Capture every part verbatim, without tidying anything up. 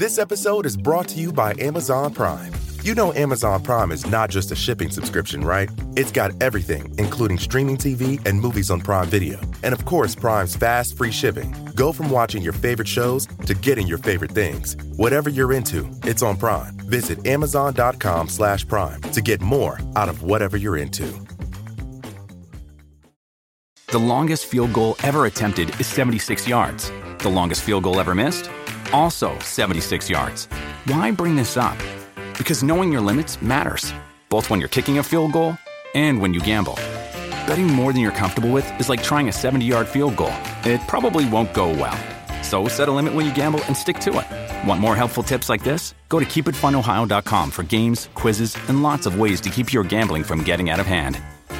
This episode is brought to you by Amazon Prime. You know Amazon Prime is not just a shipping subscription, right? It's got everything, including streaming T V and movies on Prime Video. And of course, Prime's fast, free shipping. Go from watching your favorite shows to getting your favorite things. Whatever you're into, it's on Prime. Visit amazon.com slash prime to get more out of whatever you're into. The longest field goal ever attempted is seventy-six yards. The longest field goal ever missed? Also seventy-six yards. Why bring this up? Because knowing your limits matters, both when you're kicking a field goal and when you gamble. Betting more than you're comfortable with is like trying a seventy-yard field goal. It probably won't go well. So set a limit when you gamble and stick to it. Want more helpful tips like this? Go to keep it fun ohio dot com for games, quizzes, and lots of ways to keep your gambling from getting out of hand.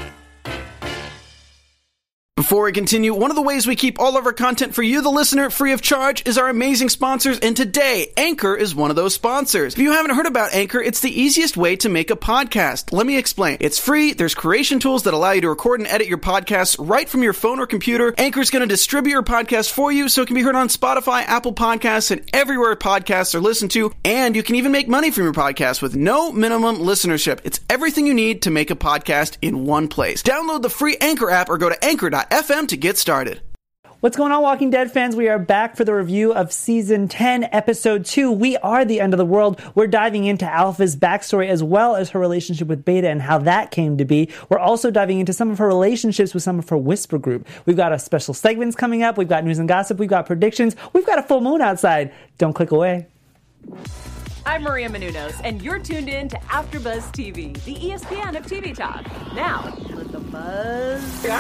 Before we continue, one of the ways we keep all of our content for you, the listener, free of charge is our amazing sponsors, and today, Anchor is one of those sponsors. If you haven't heard about Anchor, it's the easiest way to make a podcast. Let me explain. It's free, there's creation tools that allow you to record and edit your podcasts right from your phone or computer. Anchor is going to distribute your podcast for you so it can be heard on Spotify, Apple Podcasts, and everywhere podcasts are listened to, and you can even make money from your podcast with no minimum listenership. It's everything you need to make a podcast in one place. Download the free Anchor app or go to anchor dot f m to get started. What's going on, Walking Dead fans? We are back for the review of Season ten, Episode two. We Are the End of the World. We're diving into Alpha's backstory as well as her relationship with Beta and how that came to be. We're also diving into some of her relationships with some of her Whisper group. We've got a special segments coming up. We've got news and gossip. We've got predictions. We've got a full moon outside. Don't click away. I'm Maria Menounos, and you're tuned in to AfterBuzz T V, the E S P N of T V talk. Now, let the buzz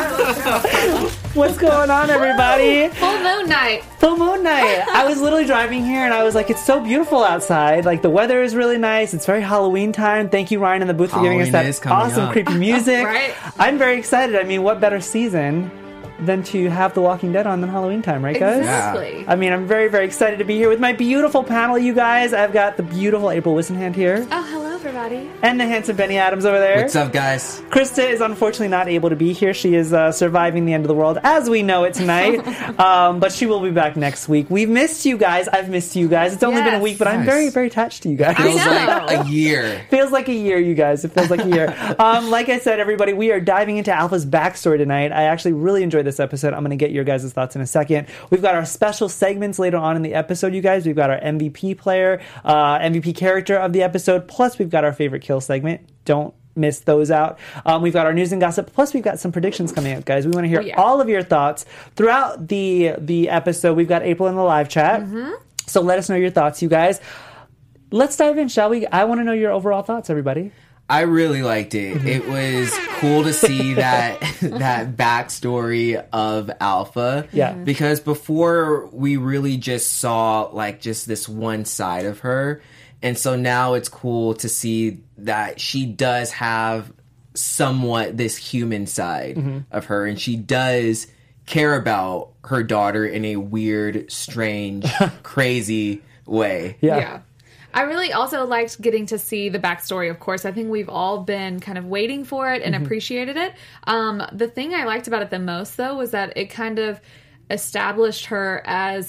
go. What's going on, everybody? Full moon night. Full moon night. I was literally driving here, and I was like, it's so beautiful outside. Like, the weather is really nice. It's very Halloween time. Thank you, Ryan, in the booth, for giving us that awesome, up. creepy music. Right? I'm very excited. I mean, what better season than to have The Walking Dead on than Halloween time, right, guys? Exactly. Yeah. I mean, I'm very, very excited to be here with my beautiful panel, you guys. I've got the beautiful April Wissenhand here. Oh, hello, everybody. And the handsome Benny Adams over there. What's up, guys? Krista is unfortunately not able to be here. She is uh, surviving the end of the world as we know it tonight. um, but she will be back next week. We've missed you guys. I've missed you guys. It's only yes. been a week, but nice. I'm very, very attached to you guys. Feels like a year. Feels like a year, you guys. It feels like a year. um, like I said, everybody, we are diving into Alpha's backstory tonight. I actually really enjoyed this episode. I'm going to get your guys' thoughts in a second. We've got our special segments later on in the episode, you guys. We've got our M V P player, uh, M V P character of the episode, plus we've got our favorite kill segment. Don't miss those out. Um, we've got our news and gossip, plus we've got some predictions coming up, guys. We want to hear oh, yeah. all of your thoughts throughout the, the episode. We've got April in the live chat. Mm-hmm. So let us know your thoughts, you guys. Let's dive in, shall we? I want to know your overall thoughts, everybody. I really liked it. It was cool to see that that backstory of Alpha. Yeah. Because before we really just saw like just this one side of her. And so now it's cool to see that she does have somewhat this human side mm-hmm. of her. And she does care about her daughter in a weird, strange, crazy way. Yeah. yeah. I really also liked getting to see the backstory, of course. I think we've all been kind of waiting for it and mm-hmm. appreciated it. Um, the thing I liked about it the most, though, was that it kind of established her as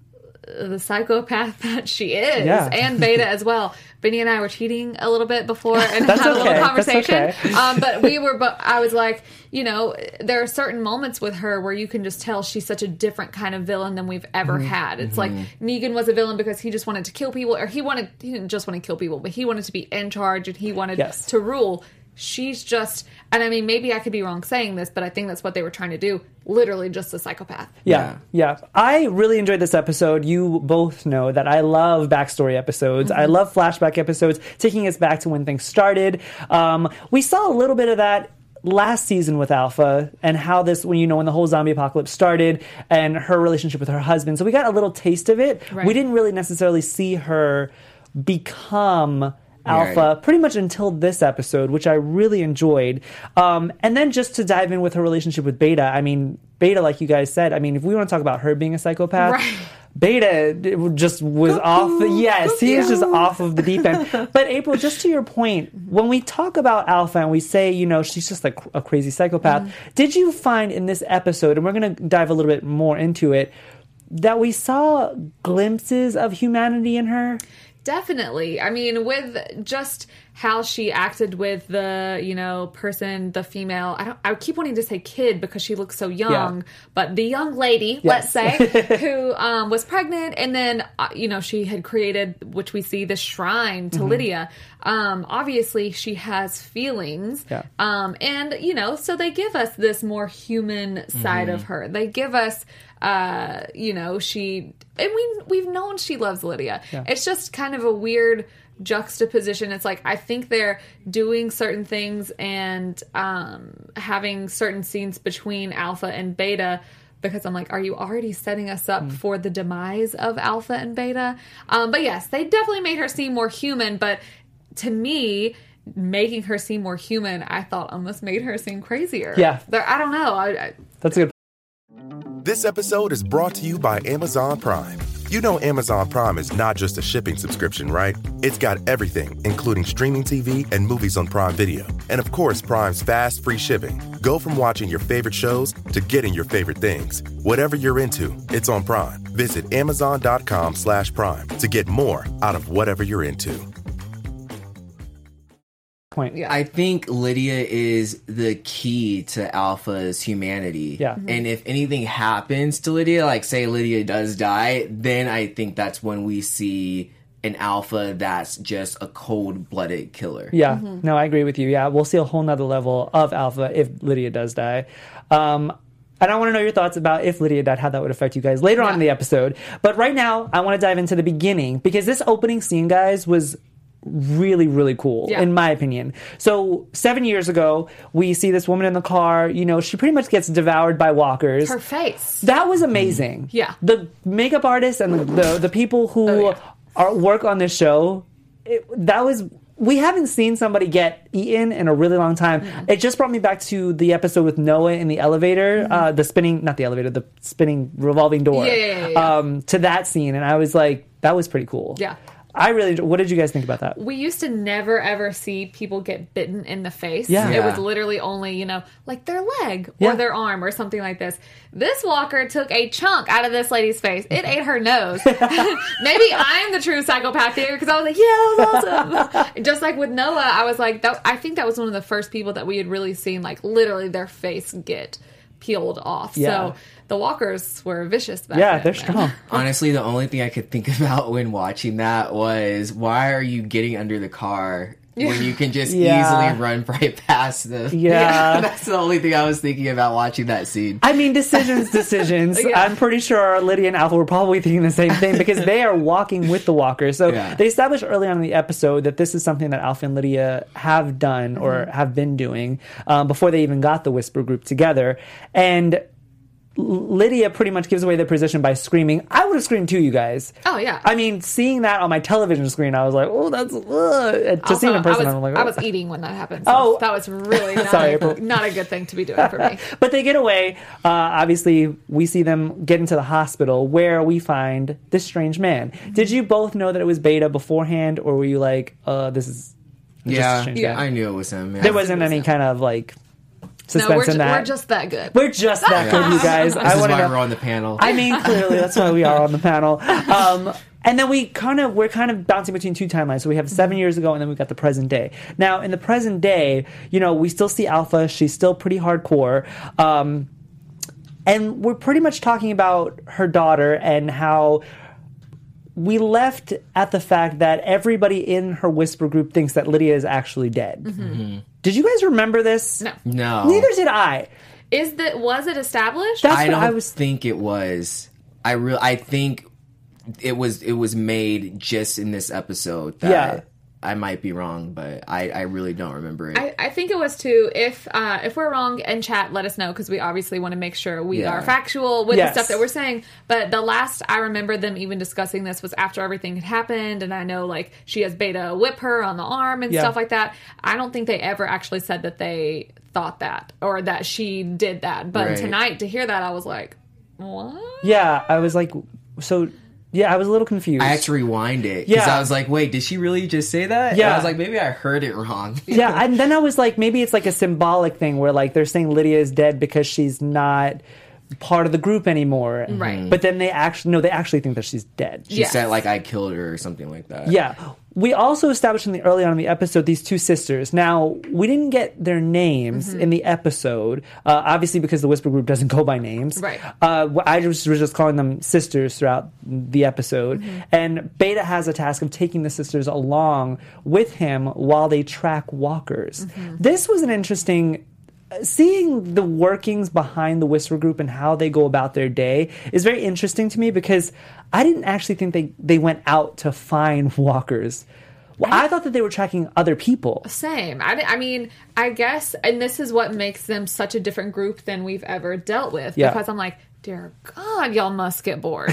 the psychopath that she is, yeah. and Beta as well. Benny and I were cheating a little bit before and That's had a okay. little conversation. Okay. um, but we were, but I was like, you know, there are certain moments with her where you can just tell she's such a different kind of villain than we've ever mm-hmm. had. It's mm-hmm. like Negan was a villain because he just wanted to kill people, or he wanted, he didn't just want to kill people, but he wanted to be in charge and he wanted yes. to rule. She's just, and I mean, maybe I could be wrong saying this, but I think that's what they were trying to do. Literally just a psychopath. Yeah, yeah. I really enjoyed this episode. You both know that I love backstory episodes. Mm-hmm. I love flashback episodes, taking us back to when things started. Um, we saw a little bit of that last season with Alpha and how this, when you know, when the whole zombie apocalypse started and her relationship with her husband. So we got a little taste of it. Right. We didn't really necessarily see her become Alpha right. pretty much until this episode, which I really enjoyed. Um, and then just to dive in with her relationship with Beta, I mean, Beta, like you guys said, I mean, if we want to talk about her being a psychopath, right. Beta just was Cuckoo. off. Yes, he is just off of the deep end. But April, just to your point, when we talk about Alpha and we say, you know, she's just like a crazy psychopath, mm. did you find in this episode, and we're going to dive a little bit more into it, that we saw glimpses of humanity in her. Definitely. I mean, with just how she acted with the, you know, person, the female, I don't, I keep wanting to say kid because she looks so young, Yeah. but the young lady, Yes. let's say, who um, was pregnant, and then, uh, you know, she had created, which we see, the shrine to Mm-hmm. Lydia. Um, obviously, she has feelings. Yeah. Um, and, you know, so they give us this more human side of her. They give us, uh, you know, she, and we, we've known she loves Lydia. Yeah. It's just kind of a weird juxtaposition. It's like, I think they're doing certain things and um, having certain scenes between Alpha and Beta, because I'm like, are you already setting us up mm. for the demise of Alpha and Beta? Um, but yes, they definitely made her seem more human, but to me, making her seem more human, I thought almost made her seem crazier. Yeah. There, I don't know. I, I, That's a good. This episode is brought to you by Amazon Prime. You know Amazon Prime is not just a shipping subscription, right? It's got everything, including streaming T V and movies on Prime Video. And of course, Prime's fast, free shipping. Go from watching your favorite shows to getting your favorite things. Whatever you're into, it's on Prime. Visit amazon.com slash prime to get more out of whatever you're into. Point. Yeah. I think Lydia is the key to Alpha's humanity. Yeah. Mm-hmm. And if anything happens to Lydia, like say Lydia does die, then I think that's when we see an Alpha that's just a cold-blooded killer. Yeah, Mm-hmm. no, I agree with you. Yeah, we'll see a whole nother level of Alpha if Lydia does die. Um, and I want to know your thoughts about if Lydia died, how that would affect you guys later on in the episode. But right now, I want to dive into the beginning, because this opening scene, guys, was really, really cool, Yeah. in my opinion. So seven years ago, we see this woman in the car. You know, she pretty much gets devoured by walkers. her face. That was amazing. Yeah. The makeup artists and the, the, the people who Oh, yeah. are, work on this show, it, that was... We haven't seen somebody get eaten in a really long time. Mm-hmm. It just brought me back to the episode with Noah in the elevator, Mm-hmm. uh, the spinning, not the elevator, the spinning revolving door. Yeah, yeah, yeah, yeah. Um, to that scene. And I was like, that was pretty cool. Yeah. I really, what did you guys think about that? We used to never ever see people get bitten in the face. Yeah. It Yeah. was literally only, you know, like their leg or Yeah. their arm or something like this. This walker took a chunk out of this lady's face. It ate her nose. Maybe I'm the true psychopath here, because I was like, yeah, that was awesome. Just like with Noah, I was like, that, I think that was one of the first people that we had really seen, like, literally their face get peeled off. Yeah. So the walkers were vicious back Yeah, then, they're man. strong. Honestly, the only thing I could think about when watching that was, why are you getting under the car when you can just Yeah. easily run right past them? Yeah. That's the only thing I was thinking about watching that scene. I mean, decisions, decisions. Yeah. I'm pretty sure Lydia and Alpha were probably thinking the same thing, because they are walking with the walkers. So Yeah. they established early on in the episode that this is something that Alpha and Lydia have done or Mm-hmm. have been doing um, before they even got the Whisper group together. And Lydia pretty much gives away their position by screaming. I would have screamed too, you guys. Oh, yeah. I mean, seeing that on my television screen, I was like, oh, that's... Ugh. To see Also, it in person, I was, I'm like, I oh. was eating when that happened. So Oh. that was really not, Sorry, a, April. not a good thing to be doing for me. But they get away. Uh, obviously, we see them get into the hospital, where we find this strange man. Did you both know that it was Beta beforehand, or were you like, uh, this is just a Yeah, strange Yeah. guy? I knew it was him. Yeah. There wasn't any kind of like No, suspense we're, in ju- that. we're just that good. We're just that good, you guys. This I is want why to we're on the panel. I mean, clearly, that's why we are on the panel. Um, and then we kind of, we're kind of bouncing between two timelines. So we have seven years ago, and then we've got the present day. Now, in the present day, you know, we still see Alpha. She's still pretty hardcore. Um, and we're pretty much talking about her daughter and how we left at the fact that everybody in her Whisper group thinks that Lydia is actually dead. Mm-hmm. Did you guys remember this? No. No. Neither did I. Is that was it established? That's I what don't I was... think it was. I real. I think it was. It was made just in this episode. That Yeah. I might be wrong, but I, I really don't remember it. I, I think it was too. If uh, if we're wrong in chat, let us know, because we obviously want to make sure we Yeah. are factual with Yes. the stuff that we're saying. But the last I remember them even discussing this was after everything had happened, and I know like she has Beta whip her on the arm and Yeah. stuff like that. I don't think they ever actually said that they thought that or that she did that. But Right. tonight to hear that, I was like, what? Yeah, I was like, so, yeah, I was a little confused. I had to rewind it because Yeah. I was like, "Wait, did she really just say that?" Yeah. And I was like, "Maybe I heard it wrong." Yeah, and then I was like, maybe it's like a symbolic thing where like they're saying Lydia is dead because she's not part of the group anymore. Right. But then they actually, no, they actually think that she's dead. She Yes. said like I killed her or something like that. Yeah. We also established in the early on in the episode these two sisters. Now, we didn't get their names Mm-hmm. in the episode, uh, obviously because the Whisper Group doesn't go by names. Right. Uh, I just was just calling them sisters throughout the episode. Mm-hmm. And Beta has a task of taking the sisters along with him while they track walkers. Mm-hmm. This was an interesting... Seeing the workings behind the Whisper Group and how they go about their day is very interesting to me because I didn't actually think they, they went out to find walkers. Well, I, I thought that they were tracking other people. Same. I, I mean, I guess, and this is what makes them such a different group than we've ever dealt with. Yeah. Because I'm like, dear God, y'all must get bored.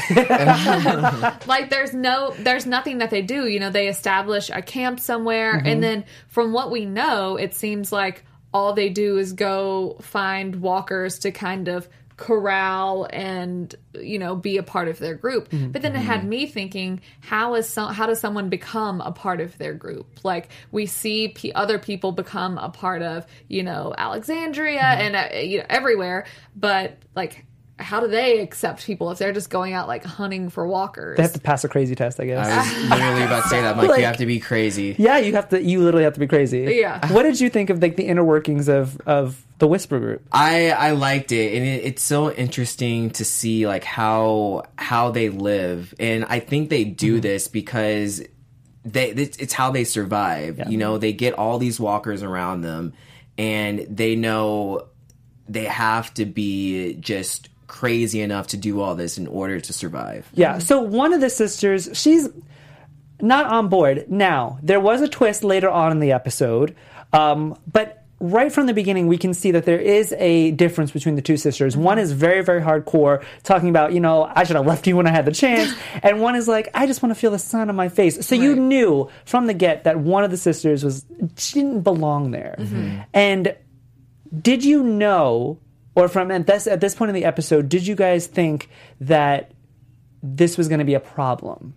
Like, there's no, there's nothing that they do. You know, they establish a camp somewhere, Mm-hmm. and then from what we know, it seems like all they do is go find walkers to kind of corral and, you know, be a part of their group. Mm-hmm. But then it had me thinking, how is some, how does someone become a part of their group? Like, we see p- other people become a part of, you know, Alexandria Mm-hmm. and uh, you know, everywhere, but like, how do they accept people if they're just going out like hunting for walkers? They have to pass a crazy test, I guess. I was literally about to say that. I'm like, Like- you have to be crazy. yeah, you have to. You literally have to be crazy. Yeah. What did you think of like the inner workings of of the Whisper Group? I I liked it, and it, it's so interesting to see like how how they live, and I think they do this because they it's, it's how they survive. You know, they get all these walkers around them, and they know they have to be just crazy enough to do all this in order to survive. Yeah. So one of the sisters, she's not on board. Now, there was a twist later on in the episode, um, but right from the beginning, we can see that there is a difference between the two sisters. One is very, very hardcore, talking about, you know, I should have left you when I had the chance. And one is like, I just want to feel the sun on my face. So you Right. knew from the get that one of the sisters was, she didn't belong there. Mm-hmm. And did you know, or from at this, at this point in the episode, did you guys think that this was going to be a problem?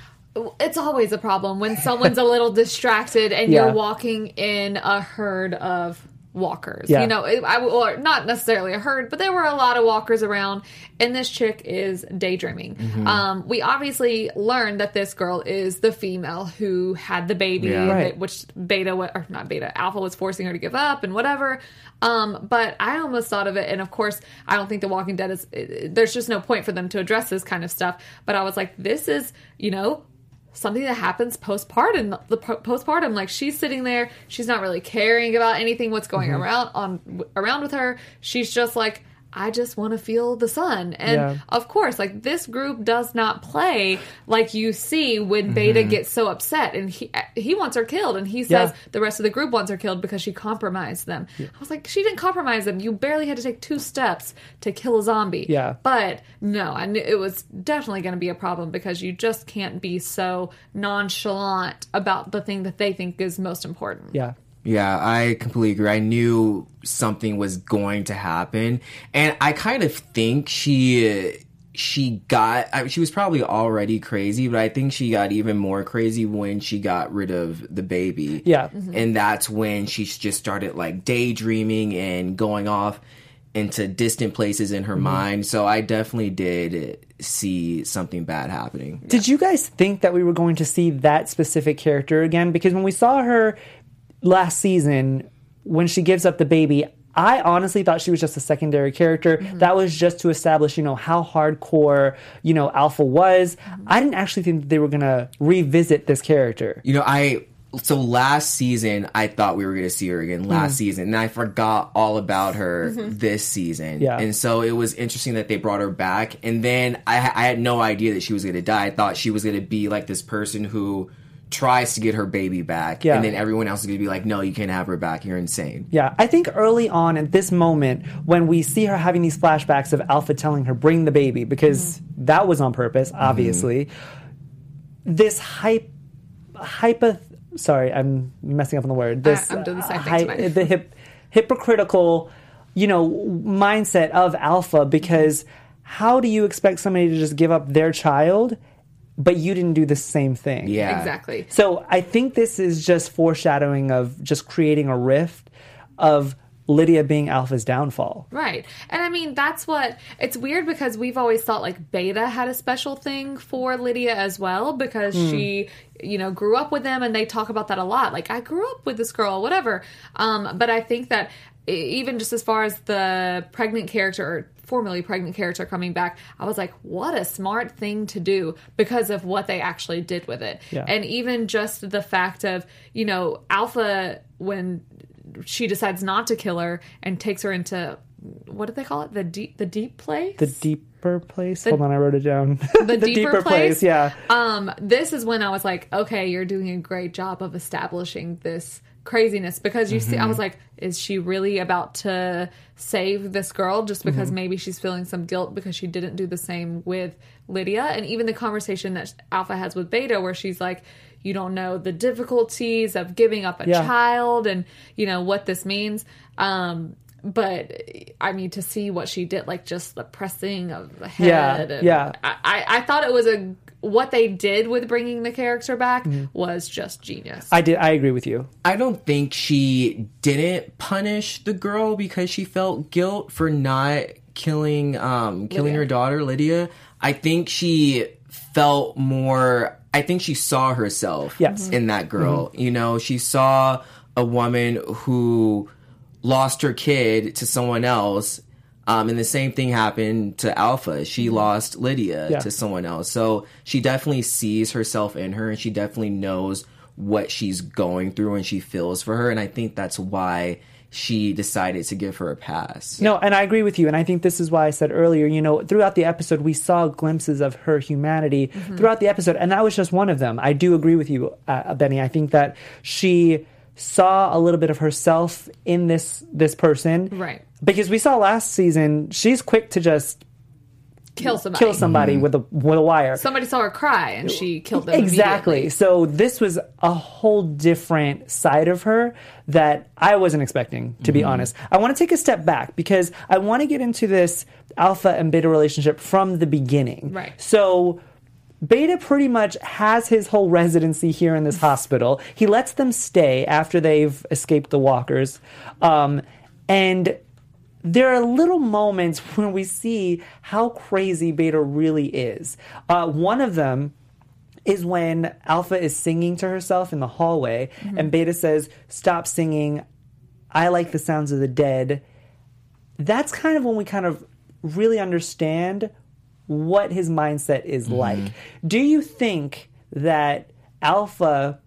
It's always a problem when someone's a little distracted and Yeah. you're walking in a herd of walkers. Yeah. You know, it, I, or not necessarily a herd, but there were a lot of walkers around, and this chick is daydreaming. Mm-hmm. Um, we obviously learned that this girl is the female who had the baby, Yeah. Right. that- which Beta, wa- or not Beta, Alpha was forcing her to give up and whatever. Um, but I almost thought of it, and of course, I don't think The Walking Dead is, it, there's just no point for them to address this kind of stuff. But I was like, this is, you know, something that happens postpartum. The po- postpartum, like she's sitting there, she's not really caring about anything what's going Mm-hmm. around on w- around with her. She's just like, I just want to feel the sun. And Yeah. of course, like this group does not play like you see when Beta gets so upset and he he wants her killed, and he says Yeah. the rest of the group wants her killed because she compromised them. I was like, she didn't compromise them. You barely had to take two steps to kill a zombie. Yeah. But no, I knew it was definitely going to be a problem because you just can't be so nonchalant about the thing that they think is most important. Yeah. Yeah, I completely agree. I knew something was going to happen, and I kind of think she she got. I she was probably already crazy, but I think she got even more crazy when she got rid of the baby. Yeah. and that's when she just started like daydreaming and going off into distant places in her mind. So I definitely did see something bad happening. Did you guys think that we were going to see that specific character again? Because when we saw her last season, when she gives up the baby, I honestly thought she was just a secondary character. That was just to establish, you know, how hardcore, you know, Alpha was. I didn't actually think that they were going to revisit this character. You know, I so last season I thought we were going to see her again last season, and I forgot all about her this season. Yeah. And so it was interesting that they brought her back, and then I, I had no idea that she was going to die. I thought she was going to be like this person who tries to get her baby back, Yeah. and then everyone else is going to be like, no, you can't have her back. You're insane. Yeah, I think early on at this moment, when we see her having these flashbacks of Alpha telling her, bring the baby, because that was on purpose, obviously, this hype, hypo, sorry, I'm messing up on the word. This, I'm doing the same thing hy- tonight. the hip, hypocritical, you know, mindset of Alpha, because how do you expect somebody to just give up their child, but you didn't do the same thing? Yeah. Exactly. So I think this is just foreshadowing of just creating a rift of Lydia being Alpha's downfall. Right. And I mean, that's what, it's weird because we've always thought like Beta had a special thing for Lydia as well because mm. she, you know, grew up with them and they talk about that a lot. Like, I grew up with this girl, whatever. Um, but I think that even just as far as the pregnant character or formerly pregnant character coming back, I was like, what a smart thing to do because of what they actually did with it. Yeah. And even just the fact of, you know, Alpha, when she decides not to kill her and takes her into, what did they call it? The deep, the deep place? The deeper place? The, Hold on, I wrote it down. The, the deeper, deeper place? place, yeah. Um, this is when I was like, okay, you're doing a great job of establishing this craziness because you mm-hmm. see, I was like, is she really about to save this girl just because mm-hmm. maybe she's feeling some guilt because she didn't do the same with Lydia? And even the conversation that Alpha has with Beta where she's like, you don't know the difficulties of giving up a yeah. child and, you know, what this means. Um, but, I mean, to see what she did, like just the pressing of the head. Yeah, and yeah. I, I, I thought it was a... What they did with bringing the character back mm-hmm. was just genius. I did. I agree with you. I don't think she didn't punish the girl because she felt guilt for not killing um, killing Lydia. her daughter, Lydia. I think she felt more... I think she saw herself yes. in that girl. Mm-hmm. You know, she saw a woman who lost her kid to someone else. Um, and the same thing happened to Alpha. She mm-hmm. lost Lydia yeah. to someone else. So she definitely sees herself in her and she definitely knows what she's going through and she feels for her. And I think that's why she decided to give her a pass. No, and I agree with you. And I think this is why I said earlier, you know, throughout the episode, we saw glimpses of her humanity mm-hmm. throughout the episode. And that was just one of them. I do agree with you, uh, Benny. I think that she saw a little bit of herself in this this person. Right. Because we saw last season, she's quick to just kill somebody, kill somebody mm-hmm. with a with a wire. Somebody saw her cry and she killed them exactly. So this was a whole different side of her that I wasn't expecting, to mm-hmm. be honest. I want to take a step back because I want to get into this Alpha and Beta relationship from the beginning. Right. So Beta pretty much has his whole residency here in this hospital. He lets them stay after they've escaped the walkers. Um, and there are little moments when we see how crazy Beta really is. Uh, one of them is when Alpha is singing to herself in the hallway, mm-hmm. and Beta says, "Stop singing. I like the sounds of the dead." That's kind of when we kind of really understand what his mindset is mm-hmm. like. Do you think that Alpha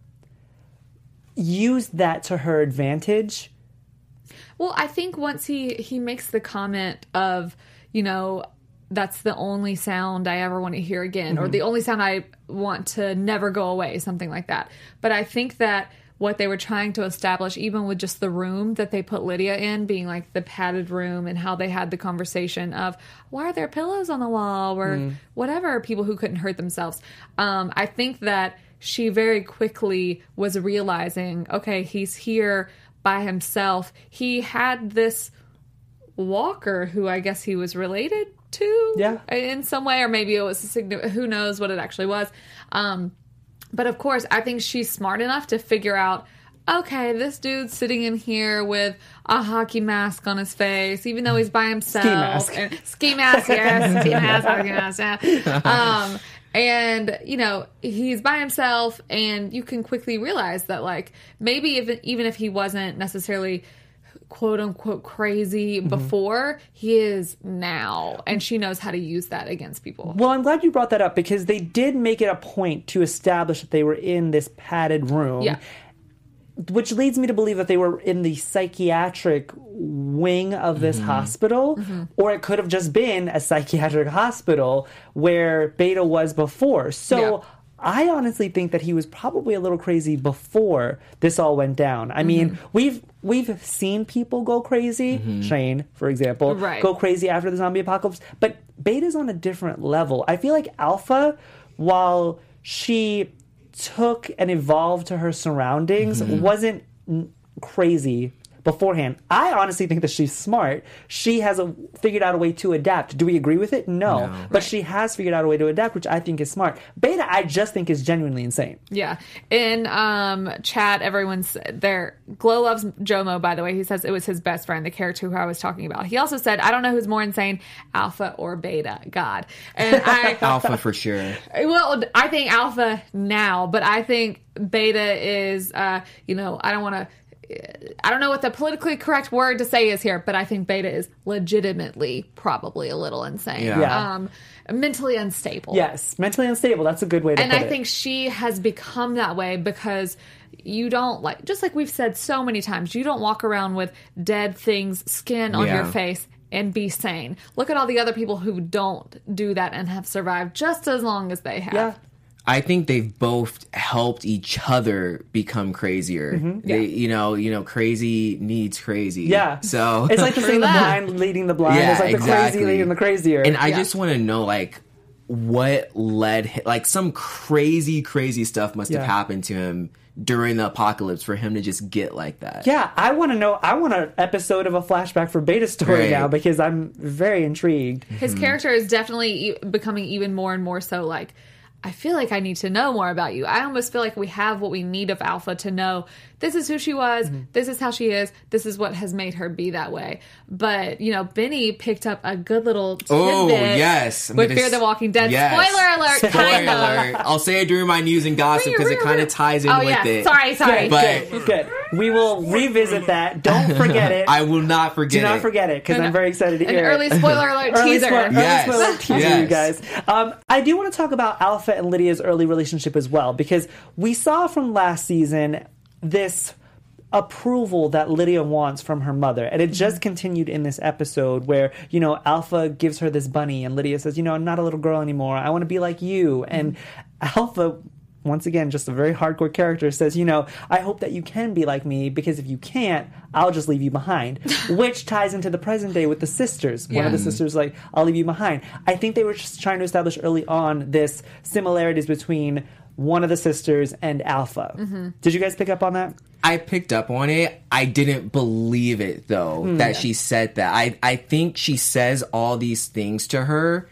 used that to her advantage? Well, I think once he, he makes the comment of, you know, that's the only sound I ever want to hear again, mm-hmm. or the only sound I want to never go away, something like that. But I think that what they were trying to establish, even with just the room that they put Lydia in, being like the padded room, and how they had the conversation of, why are there pillows on the wall, or mm. whatever, people who couldn't hurt themselves. Um, I think that she very quickly was realizing, okay, he's here by himself. He had this walker who I guess he was related to yeah. in some way, or maybe it was a sign- who knows what it actually was. Um, but of course, I think she's smart enough to figure out, okay, this dude's sitting in here with a hockey mask on his face, even though he's by himself. Ski mask. And, ski mask, yes. Ski mask, hockey mask, yeah. Um, and, you know, he's by himself, and you can quickly realize that, like, maybe if, even if he wasn't necessarily quote-unquote crazy mm-hmm. before, he is now. And she knows how to use that against people. Well, I'm glad you brought that up, because they did make it a point to establish that they were in this padded room. Yeah. Which leads me to believe that they were in the psychiatric wing of this mm-hmm. hospital, mm-hmm. or it could have just been a psychiatric hospital where Beta was before. So yeah. I honestly think that he was probably a little crazy before this all went down. I mm-hmm. mean, we've we've seen people go crazy, mm-hmm. Shane, for example, right. go crazy after the zombie apocalypse, but Beta's on a different level. I feel like Alpha, while she took and evolved to her surroundings, mm-hmm. wasn't n- crazy beforehand. I honestly think that she's smart. She has a, figured out a way to adapt. Do we agree with it? No. No. But she has figured out a way to adapt, which I think is smart. Beta, I just think is genuinely insane. Yeah. In um, chat, everyone's there. Glow loves Jomo, by the way. He says it was his best friend, the character who I was talking about. He also said, I don't know who's more insane, Alpha or Beta. God. And I... Alpha for sure. Well, I think Alpha now, but I think Beta is, uh, you know, I don't want to... I don't know what the politically correct word to say is here, but I think Beta is legitimately probably a little insane. Yeah. Yeah. Um, mentally unstable. Yes, mentally unstable. That's a good way to And put I it. think she has become that way because you don't, like, just like we've said so many times, you don't walk around with dead things, skin on Yeah. your face and be sane. Look at all the other people who don't do that and have survived just as long as they have. Yeah. I think they've both helped each other become crazier. They, you know, you know, crazy needs crazy. Yeah. So it's like the saying, the that. blind leading the blind. Yeah, It's like the exactly. crazy leading the crazier. And I Yeah. just want to know, like, what led him, like, some crazy, crazy stuff must Yeah. have happened to him during the apocalypse for him to just get like that. Yeah, I want to know. I want an episode of a flashback for Beta story Right. now because I'm very intrigued. His character is definitely e- becoming even more and more so like, I feel like I need to know more about you. I almost feel like we have what we need of Alpha to know this is who she was, Mm-hmm. this is how she is, this is what has made her be that way. But, you know, Benny picked up a good little tidbit Oh, yes. I'm with gonna Fear the s- Walking Dead. Yes. Spoiler alert, Spoiler kind of. alert. I'll say it during my news and gossip because it kind of ties in Oh, with yeah. it. Sorry, sorry. But Good, good. We will revisit that. Don't forget it. I will not forget Do not it. forget it because An- I'm very excited to An hear early it. spoiler alert Early teaser. spo- early Yes. spoiler teaser, Yes. you guys. Um, I do want to talk about Alpha and Lydia's early relationship as well because we saw from last season this approval that Lydia wants from her mother. And it just continued in this episode where, you know, Alpha gives her this bunny and Lydia says, you know, I'm not a little girl anymore. I want to be like you. And Alpha, once again, just a very hardcore character, says, you know, I hope that you can be like me because if you can't, I'll just leave you behind. Which ties into the present day with the sisters. One of the Yeah. sisters like, I'll leave you behind. I think they were just trying to establish early on this similarities between one of the sisters and Alpha. Mm-hmm. Did you guys pick up on that? I picked up on it. I didn't believe it though Hmm. that she said that. I I think she says all these things to her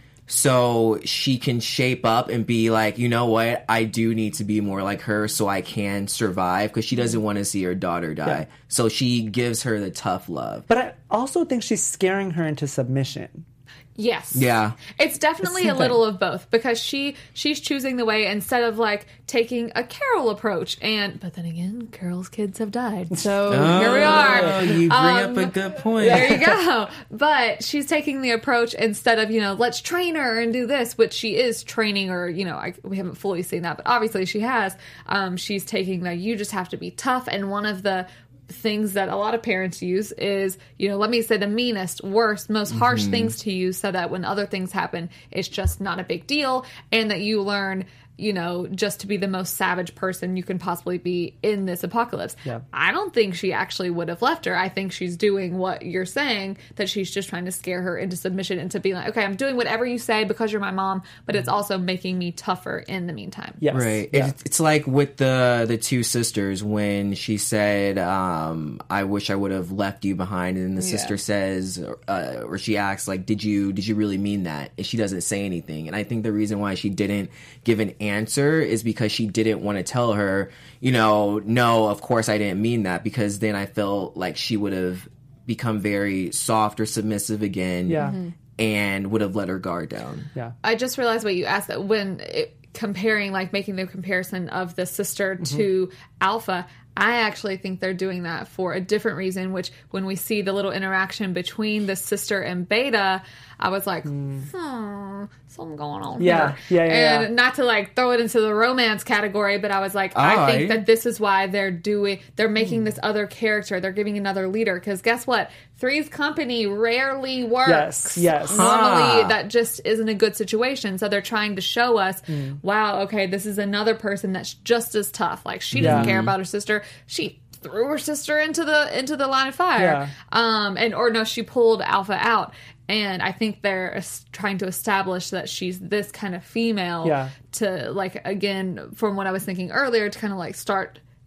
so she can shape up and be like, you know what? I do need to be more like her so I can survive because she doesn't want to see her daughter die. Yeah. So she gives her the tough love. But I also think she's scaring her into submission. Yes. Yeah. It's definitely It's a little of both because she she's choosing the way instead of like taking a Carol approach and but then again Carol's kids have died. So here we are. Oh, you bring Um, up a good point. There you go. But she's taking the approach instead of, you know, let's train her and do this, which she is training her, you know, I, we haven't fully seen that, but obviously she has. Um, she's taking that you just have to be tough. And one of the things that a lot of parents use is, you know, let me say the meanest, worst, most harsh things to you so that when other things happen, it's just not a big deal and that you learn, you know, just to be the most savage person you can possibly be in this apocalypse. Yeah. I don't think she actually would have left her. I think she's doing what you're saying, that she's just trying to scare her into submission, into being like, okay, I'm doing whatever you say because you're my mom, but it's also making me tougher in the meantime. Yes. Right. Yeah. It, it's like with the the two sisters when she said, um, "I wish I would have left you behind," and the Yeah. sister says, uh, or she asks, like, "Did you did you really mean that?" And she doesn't say anything. And I think the reason why she didn't give an answer is because she didn't want to tell her, you know, no, of course I didn't mean that, because then I felt like she would have become very soft or submissive again. Yeah. Mm-hmm. And would have let her guard down. Yeah. I just realized what you asked, that when it, comparing, like making the comparison of the sister to Alpha, I actually think they're doing that for a different reason, which when we see the little interaction between the sister and Beta, I was like, hmm, something going on Yeah. here. Yeah, yeah, And yeah. not to like throw it into the romance category, but I was like, Oh, I think I- that this is why they're doing, they're making this other character, they're giving another leader, because guess what? Three's Company rarely works. Yes, yes. Normally, Ah. that just isn't a good situation. So they're trying to show us, wow, okay, this is another person that's just as tough. Like she doesn't Yeah. care about her sister. She threw her sister into the into the line of fire. Yeah. Um, and or no, she pulled Alpha out. And I think they're es- trying to establish that she's this kind of female Yeah. to, like, again, from what I was thinking earlier, to kind of like start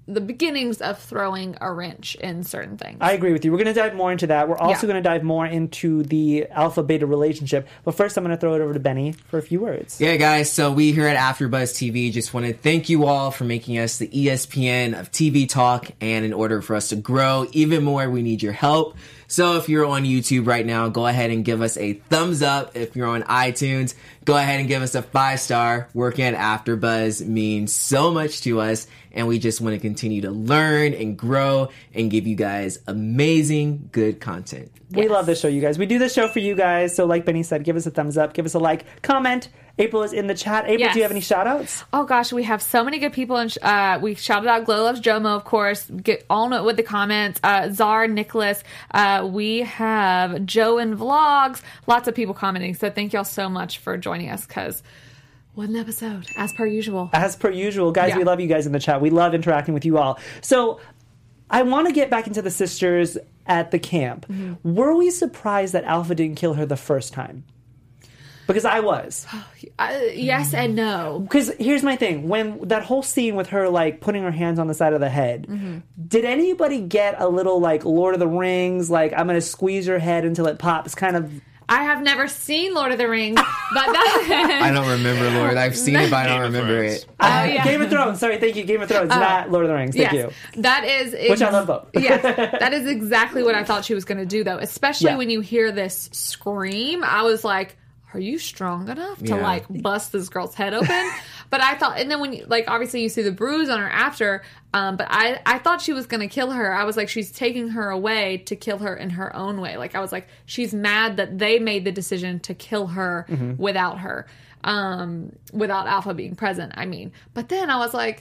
the beginnings of throwing a wrench in certain things. I agree with you. We're going to dive more into that. We're also Yeah. going to dive more into the alpha beta relationship. But first, I'm going to throw it over to Benny for a few words. Yeah, guys, so we here at AfterBuzz T V just want to thank you all for making us the E S P N of T V talk, and in order for us to grow even more, we need your help. So if you're on YouTube right now, go ahead and give us a thumbs up. If you're on iTunes, go ahead and give us a five star. Working at AfterBuzz means so much to us, and we just want to continue to learn and grow and give you guys amazing, good content. We Yes. love this show, you guys. We do this show for you guys. So like Benny said, give us a thumbs up, give us a like, comment. April is in the chat. April, Yes. do you have any shout outs? Oh gosh, we have so many good people, and uh, we shouted out Glow Loves Jomo, of course. Get on it with the comments. Uh, Czar Nicholas. Uh, we have Joe in Vlogs. Lots of people commenting. So thank y'all so much for joining us. Because what an episode, as per usual. As per usual, guys, Yeah. we love you guys in the chat. We love interacting with you all. So I want to get back into the sisters at the camp. Mm-hmm. Were we surprised that Alpha didn't kill her the first time? Because I was. Uh, yes and no. Because here's my thing. When that whole scene with her, like, putting her hands on the side of the head, Mm-hmm. did anybody get a little, like, Lord of the Rings, like, I'm going to squeeze your head until it pops kind of... I have never seen Lord of the Rings, but that I don't remember, Lord. I've seen it, but I don't remember it. Oh, yeah. Game of Thrones. Sorry, thank you. Game of Thrones, not Lord of the Rings. Thank yes, you. that is Which I love both. yes, that is exactly what I thought she was going to do, though. Especially Yeah. when you hear this scream, I was like, "Are you strong enough to Yeah. like bust this girl's head open?" But I thought, and then when you like, obviously you see the bruise on her after. Um, but I, I thought she was going to kill her. I was like, she's taking her away to kill her in her own way. Like I was like, she's mad that they made the decision to kill her Mm-hmm. without her, um, without Alpha being present. I mean, but then I was like,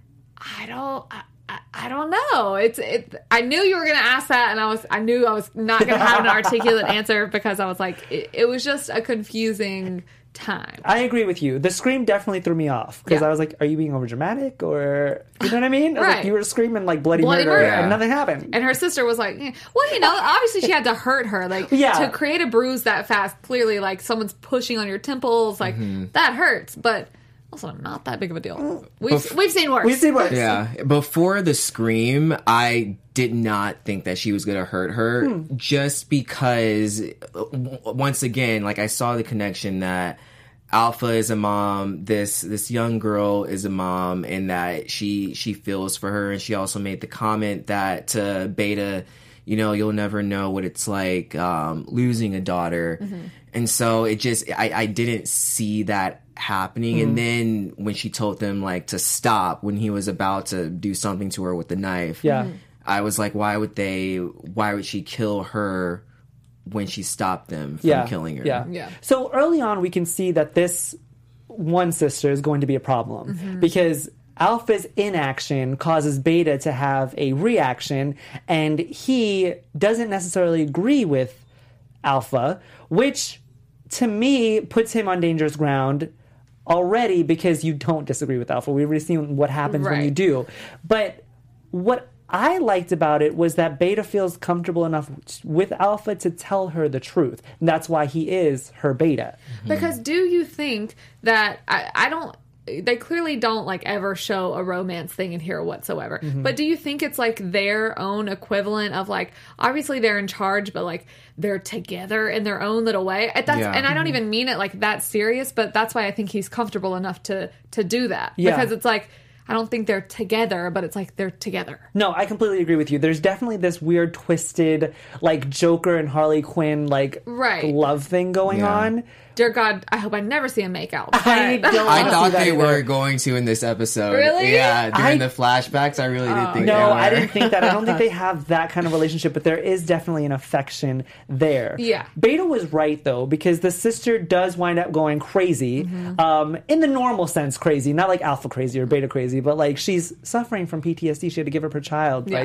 I don't. I, I, I don't know. It's it. I knew you were going to ask that, and I was. I knew I was not going to have an articulate answer because I was like, it, it was just a confusing time. I agree with you. The scream definitely threw me off because Yeah. I was like, "Are you being over dramatic?" Or you know what I mean? I was like, Right. you were screaming like bloody, Bloody murder, murder. and nothing happened. And her sister was like, eh. well, you know, obviously she had to hurt her. Like, Yeah. to create a bruise that fast, clearly, like, someone's pushing on your temples, like, that hurts. But also not that big of a deal. We've, Bef- we've seen worse. We've seen worse. Yeah, before the scream, I did not think that she was going to hurt her Hmm. just because, uh, w- once again, like I saw the connection that Alpha is a mom, this this young girl is a mom, and that she she feels for her, and she also made the comment that to Beta, you know, you'll never know what it's like um, losing a daughter, and so it just I, I didn't see that happening, and then when she told them like to stop when he was about to do something to her with the knife, Yeah. I was like, why would they? Why would she kill her when she stopped them from yeah. killing her? Yeah. Yeah. So early on, we can see that this one sister is going to be a problem Mm-hmm. because Alpha's inaction causes Beta to have a reaction, and he doesn't necessarily agree with Alpha, which to me puts him on dangerous ground already because you don't disagree with Alpha. We've already seen what happens when you Right. do. But what I liked about it was that Beta feels comfortable enough with Alpha to tell her the truth. And that's why he is her Beta. Because do you think that I, I don't they clearly don't like ever show a romance thing in here whatsoever. Mm-hmm. But do you think it's like their own equivalent of like obviously they're in charge, but like they're together in their own little way? That's Yeah. and I don't even mean it like that serious, but that's why I think he's comfortable enough to to do that. Yeah. Because it's like I don't think they're together, but it's like they're together. No, I completely agree with you. There's definitely this weird, twisted, like Joker and Harley Quinn, like Right. love thing going Yeah. on. Dear God, I hope I never see them make out. I But- don't I wanna thought see that they either. were going to in this episode. Really? Yeah, during I- the flashbacks, I really did think No, they were. I didn't think that. I don't think they have that kind of relationship, but there is definitely an affection there. Yeah. Beta was right, though, because the sister does wind up going crazy, Mm-hmm. um, in the normal sense crazy, not like Alpha crazy or Beta crazy, but like she's suffering from P T S D. She had to give up her child. Yeah. Like,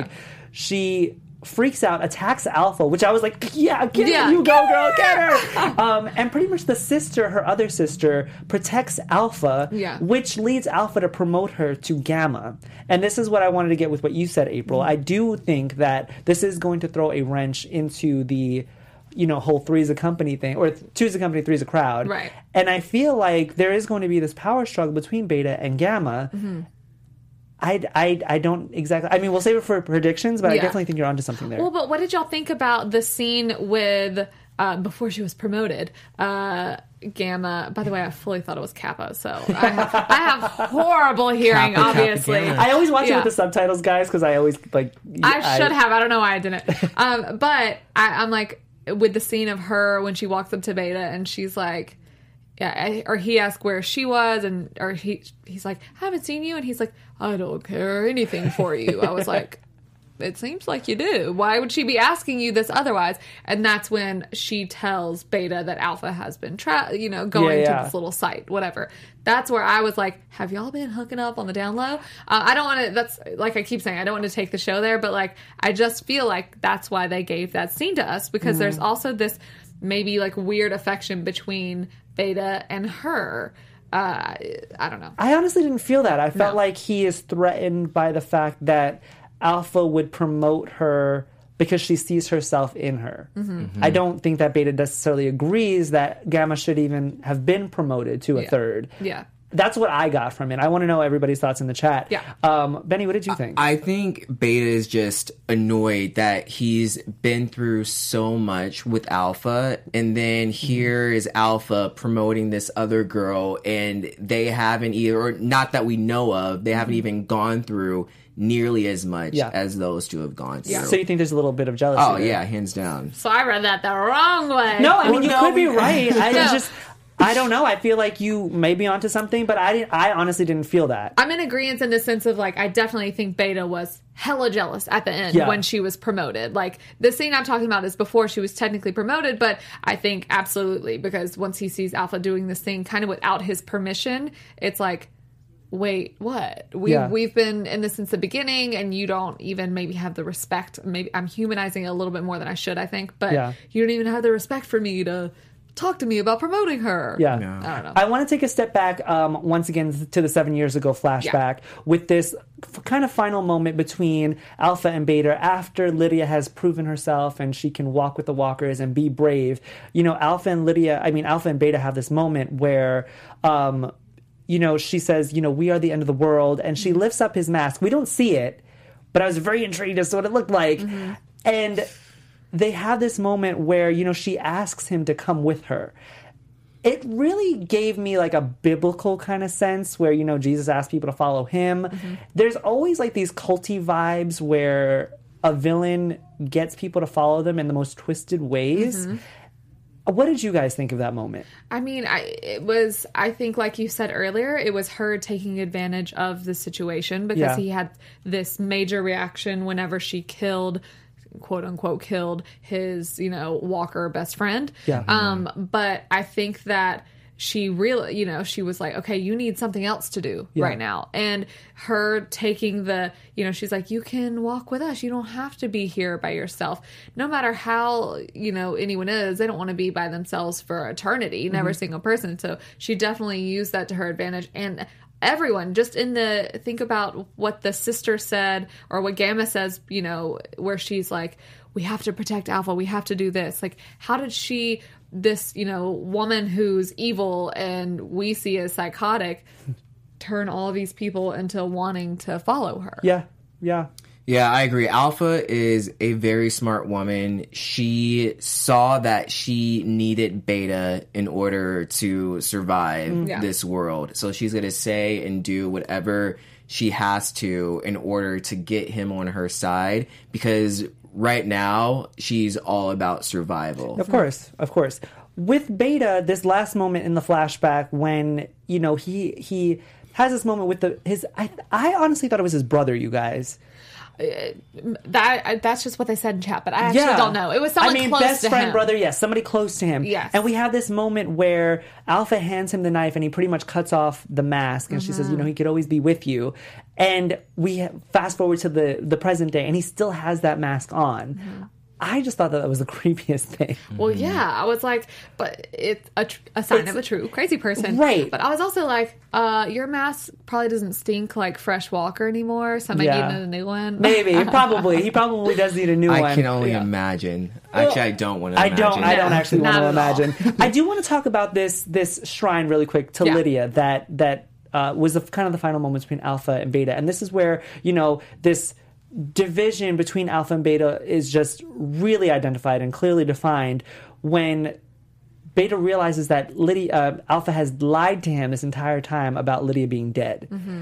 she freaks out, attacks Alpha, which I was like, yeah, get Yeah, it, you get go, girl, get her. um, and pretty much the sister, her other sister, protects Alpha, Yeah. which leads Alpha to promote her to Gamma. And this is what I wanted to get with what you said, April. Mm-hmm. I do think that this is going to throw a wrench into the, you know, whole three's a company thing, or two's a company, three's a crowd. Right. And I feel like there is going to be this power struggle between Beta and Gamma. Mm-hmm. I, I, I don't exactly... I mean, we'll save it for predictions, but I Yeah. definitely think you're onto something there. Well, but what did y'all think about the scene with, uh, before she was promoted, uh, Gamma... By the way, I fully thought it was Kappa, so I have, I have horrible hearing, Kappa, Kappa, obviously. Gamma. I always watch Yeah. it with the subtitles, guys, because I always, like... I should have. I don't know why I didn't. Um, but I, I'm like, with the scene of her when she walks up to Beta and she's like... Yeah, I, or he asked where she was, and or he he's like, I haven't seen you, and he's like, I don't care anything for you. I was like, it seems like you do. Why would she be asking you this otherwise? And that's when she tells Beta that Alpha has been, tra- you know, going Yeah, yeah. to this little site, whatever. That's where I was like, have y'all been hooking up on the down low? Uh, I don't want to, that's, like I keep saying, I don't want to take the show there, but like, I just feel like that's why they gave that scene to us, because Mm. there's also this maybe like weird affection between Beta and her. Uh, I don't know. I honestly didn't feel that. I felt No. like he is threatened by the fact that Alpha would promote her because she sees herself in her. Mm-hmm. I don't think that Beta necessarily agrees that Gamma should even have been promoted to a Yeah. third. Yeah. That's what I got from it. I want to know everybody's thoughts in the chat. Yeah. Um, Benny, what did you think? I think Beta is just annoyed that he's been through so much with Alpha, and then here is Alpha promoting this other girl, and they haven't either, or not that we know of, they haven't even gone through nearly as much Yeah. as those two have gone through. so you think there's a little bit of jealousy? Oh there? yeah, hands down. So I read that the wrong way. No, I mean, you no, could be we- right. I No. it's just... I don't know. I feel like you may be onto something, but I didn't, I honestly didn't feel that. I'm in agreement in the sense of like, I definitely think Beta was hella jealous at the end Yeah. when she was promoted. Like, the scene I'm talking about is before she was technically promoted, but I think absolutely, because once he sees Alpha doing this thing kind of without his permission, it's like, wait, what? We, Yeah. We've been in this since the beginning, and you don't even maybe have the respect. Maybe I'm humanizing it a little bit more than I should, I think, but Yeah. you don't even have the respect for me to talk to me about promoting her. Yeah. I don't know. I want to take a step back um, once again to the seven years ago flashback with this f- kind of final moment between Alpha and Beta after Lydia has proven herself and she can walk with the walkers and be brave. You know, Alpha and Lydia, I mean, Alpha and Beta have this moment where, um, you know, she says, you know, we are the end of the world. And she lifts up his mask. We don't see it, but I was very intrigued as to what it looked like. Mm-hmm. And they have this moment where, you know, she asks him to come with her. It really gave me like a biblical kind of sense where, you know, Jesus asked people to follow him. Mm-hmm. There's always like these culty vibes where a villain gets people to follow them in the most twisted ways. Mm-hmm. What did you guys think of that moment? I mean, I it was, I think, like you said earlier, it was her taking advantage of the situation because Yeah. he had this major reaction whenever she killed, quote unquote, killed his, you know, Walker best friend. Yeah. Um, but I think that she really, you know, she was like, okay, you need something else to do Yeah. right now. And her taking the, you know, she's like, you can walk with us. You don't have to be here by yourself. No matter how, you know, anyone is, they don't want to be by themselves for eternity, never a single person. So she definitely used that to her advantage. And everyone, just in the, think about what the sister said or what Gamma says, you know, where she's like, we have to protect Alpha. We have to do this. Like, how did she, this, you know, woman who's evil and we see as psychotic, turn all these people into wanting to follow her? Yeah, yeah. Yeah, I agree. Alpha is a very smart woman. She saw that she needed Beta in order to survive Yeah. this world. So she's going to say and do whatever she has to in order to get him on her side, because right now she's all about survival. Of course, of course. With Beta, this last moment in the flashback when, you know, he he has this moment with the his I I honestly thought it was his brother, you guys. That that's just what they said in chat, but I actually Yeah. don't know. It was someone I mean, close best to friend, him. brother, yes, somebody close to him. Yes. And we have this moment where Alpha hands him the knife and he pretty much cuts off the mask, and she says, you know, he could always be with you. And we fast forward to the the present day, and he still has that mask on. Mm-hmm. I just thought that that was the creepiest thing. Well, yeah, I was like, but it's a, tr- a sign It's- of a true crazy person. Right. But I was also like, uh, your mask probably doesn't stink like Fresh Walker anymore, so I might Yeah. need a new one. Maybe, probably. He probably does need a new I one. can only Yeah. imagine. Actually, I don't want to I imagine. don't. I don't No, actually want not to at all. imagine. I do want to talk about this this shrine really quick to Yeah. Lydia that that uh, was the, kind of the final moments between Alpha and Beta. And this is where, you know, this division between Alpha and Beta is just really identified and clearly defined when Beta realizes that Lydia, uh, Alpha has lied to him this entire time about Lydia being dead. Mm-hmm.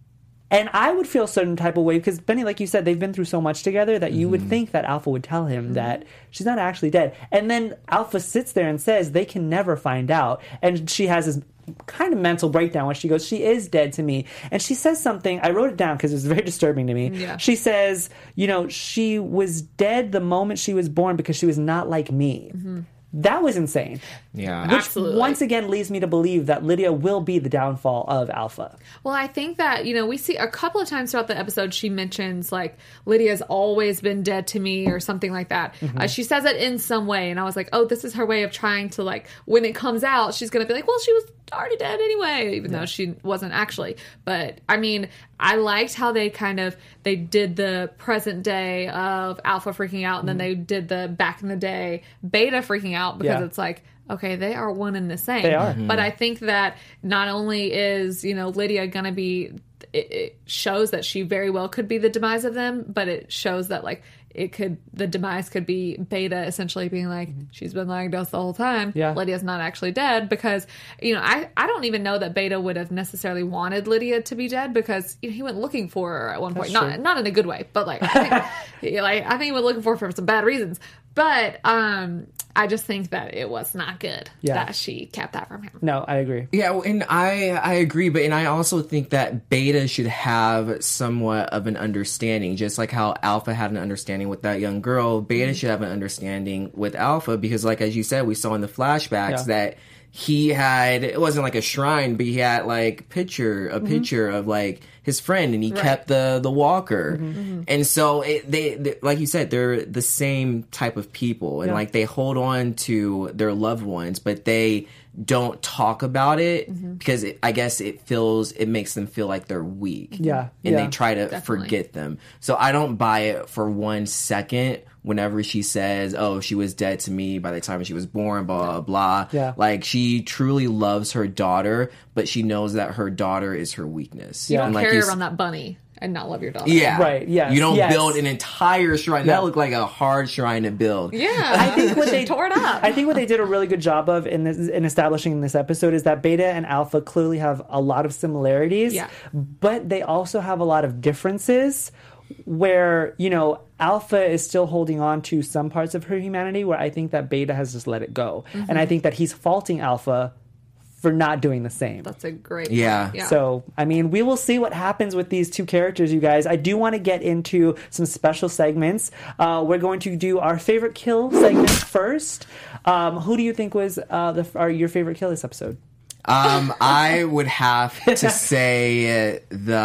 And I would feel a certain type of way because, Benny, like you said, they've been through so much together that you mm-hmm. would think that Alpha would tell him mm-hmm. that she's not actually dead. And then Alpha sits there and says they can never find out. And she has this kind of mental breakdown where she goes, she is dead to me. And she says something, I wrote it down because it was very disturbing to me. Yeah. She says, you know, she was dead the moment she was born because she was not like me. Mm-hmm. That was insane. Yeah. Which Absolutely. once again leads me to believe that Lydia will be the downfall of Alpha. Well, I think that, you know, we see a couple of times throughout the episode she mentions, like, Lydia's always been dead to me or something like that. Mm-hmm. Uh, she says it in some way, and I was like, oh, this is her way of trying to, like, when it comes out, she's going to be like, well, she was already dead anyway, even yeah. though she wasn't actually. But, I mean, I liked how they kind of, they did the present day of Alpha freaking out, and mm-hmm. then they did the back in the day Beta freaking out, because yeah. it's like, okay, they are one and the same. They are. Mm-hmm. But I think that not only is, you know, Lydia going to be, it, it shows that she very well could be the demise of them, but it shows that, like, it could, the demise could be Beta essentially being like, she's been lying to us the whole time. Yeah. Lydia's not actually dead, because, you know, I, I don't even know that Beta would have necessarily wanted Lydia to be dead, because, you know, he went looking for her at one That's point. Not true. not in a good way, but, like, I think, like, I think he went looking for her for some bad reasons. But um, I just think that it was not good Yeah. that she kept that from him. No, I agree. Yeah, and I I agree, but and I also think that Beta should have somewhat of an understanding, just like how Alpha had an understanding with that young girl. Beta mm-hmm. should have an understanding with Alpha, because, like, as you said, we saw in the flashbacks Yeah. that he had, it wasn't like a shrine, but he had, like, picture a mm-hmm. picture of, like, his friend, and he right. kept the the walker. Mm-hmm. And so it, they, they like you said, they're the same type of people, and yeah. like they hold on to their loved ones, but they don't talk about it mm-hmm. because it, I guess it feels, it makes them feel like they're weak. Yeah. And yeah. they try to Definitely. forget them. So I don't buy it for one second whenever she says, oh, she was dead to me by the time she was born, blah, blah, blah. Yeah. Like, she truly loves her daughter, but she knows that her daughter is her weakness. You don't and like carry you s- around that bunny and not love your daughter. Yeah. Right, yes, You don't yes. build an entire shrine. Yeah. That looked like a hard shrine to build. Yeah. I think what they tore it up. I think what they did a really good job of in this, in establishing in this episode is that Beta and Alpha clearly have a lot of similarities, Yeah. but they also have a lot of differences. Where, you know, Alpha is still holding on to some parts of her humanity, where I think that Beta has just let it go, mm-hmm. and I think that he's faulting Alpha for not doing the same. That's a great Yeah. point. Yeah. So, I mean, we will see what happens with these two characters, you guys. I do want to get into some special segments. Uh, we're going to do our favorite kill segment first. Um, who do you think was uh, the, our, your favorite kill this episode? Um, I would have to say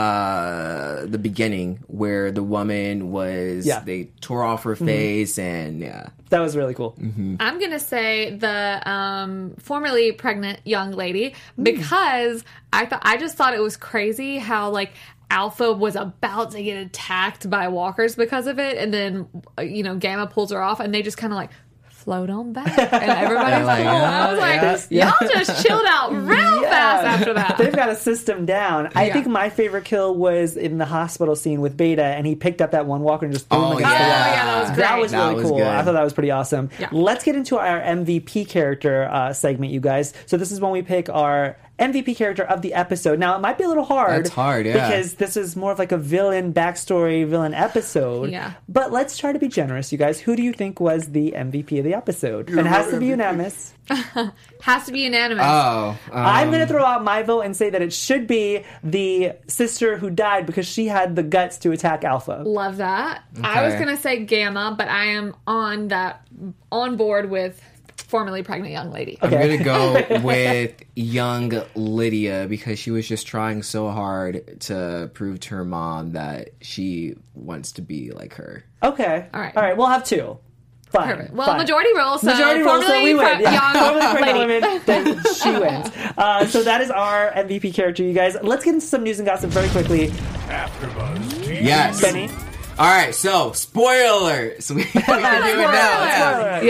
the the beginning where the woman was, Yeah. they tore off her face, mm-hmm. and yeah. That was really cool. Mm-hmm. I'm going to say the um, formerly pregnant young lady, because I thought I just thought it was crazy how, like, Alpha was about to get attacked by walkers because of it, and then, you know, Gamma pulls her off, and they just kind of, like, float on back, and everybody's like, like, oh, I was like, yeah. y'all just chilled out real Yeah. fast after that. They've got a system down. I Yeah. think my favorite kill was in the hospital scene with Beta, and he picked up that one walker and just threw Oh, him against yeah. the wall. Oh, yeah, that was great. That was That really was cool. good. I thought that was pretty awesome. Yeah. Let's get into our M V P character uh, segment, you guys. So this is when we pick our M V P character of the episode. Now, it might be a little hard. That's hard, yeah. Because this is more of like a villain backstory, villain episode. Yeah. But let's try to be generous, you guys. Who do you think was the M V P of the episode? And it has to be unanimous. Has to be unanimous. Oh. Um, I'm going to throw out my vote and say that it should be the sister who died because she had the guts to attack Alpha. Love that. I was Okay. going to say Gamma, but I am on that, on board with formerly pregnant young lady. I'm Okay. gonna go with young Lydia, because she was just trying so hard to prove to her mom that she wants to be like her. Okay. All right. All right. We'll have two. Fine. Perfect. Well, Fine. majority rules. So Majority rules, so formerly we win. pre- Yeah. Formerly young pregnant lady. women, then she wins. Uh, so that is our M V P character, you guys. Let's get into some news and gossip very quickly. AfterBuzz T V. Yes. Benny. All right. So spoiler. So we, we can do it now. Spoiler. Yeah. Yeah.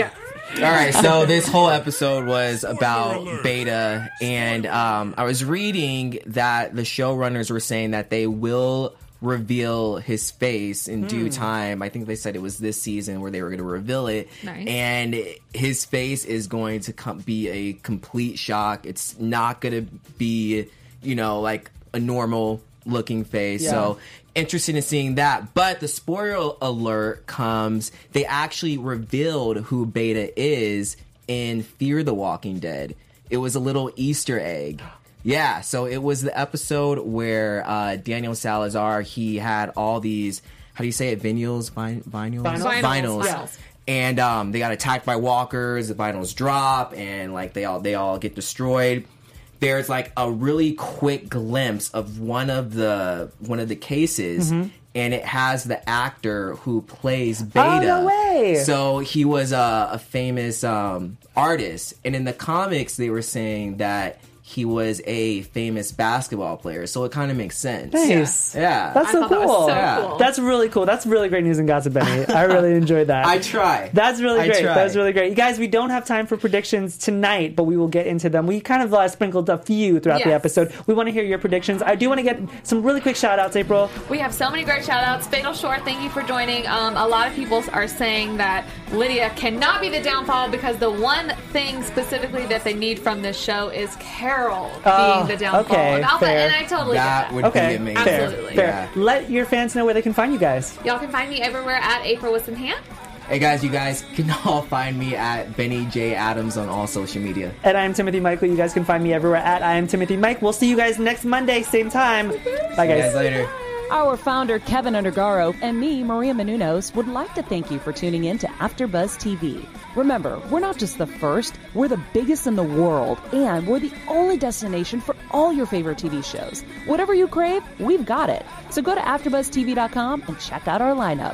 All right, so this whole episode was about Beta, and um, I was reading that the showrunners were saying that they will reveal his face in mm. due time. I think they said it was this season where they were going to reveal it. Nice. And his face is going to com- be a complete shock. It's not going to be, you know, like a normal looking face. Yeah. So interested in seeing that. But the spoiler alert comes, they actually revealed who Beta is in Fear the Walking Dead. It was a little Easter egg. Yeah, so it was the episode where uh, Daniel Salazar, he had all these, how do you say it, vinyls? Vin- vinyls? Vinyls. Vinyls. Vinyls. Yeah. And um, they got attacked by walkers, the vinyls drop, and like they all they all get destroyed. There's like a really quick glimpse of one of the one of the cases, mm-hmm. and it has the actor who plays Beta. Oh, no way. So he was a, a famous um, artist, and in the comics they were saying that he was a famous basketball player, so it kind of makes sense. Nice. Yeah. yeah. That's so I cool. That was so yeah. cool. That's really cool. That's really great news in Gossip Benny. I really enjoyed that. I try. That's really I great. try. That's really great. You guys, we don't have time for predictions tonight, but we will get into them. We kind of uh, sprinkled a few throughout yes. the episode. We want to hear your predictions. I do want to get some really quick shout outs, April. We have so many great shout outs. Fatal Shore, thank you for joining. Um, a lot of people are saying that Lydia cannot be the downfall because the one thing specifically that they need from this show is Carol Uh, being the downfall okay, of Alpha, fair. and I totally That get that. would Okay, be amazing. fair, Absolutely. fair. Yeah. Let your fans know where they can find you guys. Y'all can find me everywhere at April with some hand. Hey guys, you guys can all find me at Benny J Adams on all social media. And I am Timothy Michael. You guys can find me everywhere at I am Timothy Mike. We'll see you guys next Monday, same time. Bye, See you guys. guys later. Our founder, Kevin Undergaro, and me, Maria Menounos, would like to thank you for tuning in to AfterBuzz T V. Remember, we're not just the first, we're the biggest in the world, and we're the only destination for all your favorite T V shows. Whatever you crave, we've got it. So go to after buzz t v dot com and check out our lineup.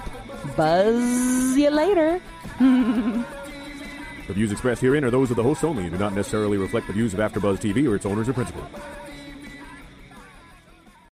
Buzz you later. The views expressed herein are those of the hosts only and do not necessarily reflect the views of AfterBuzz T V or its owners or principals.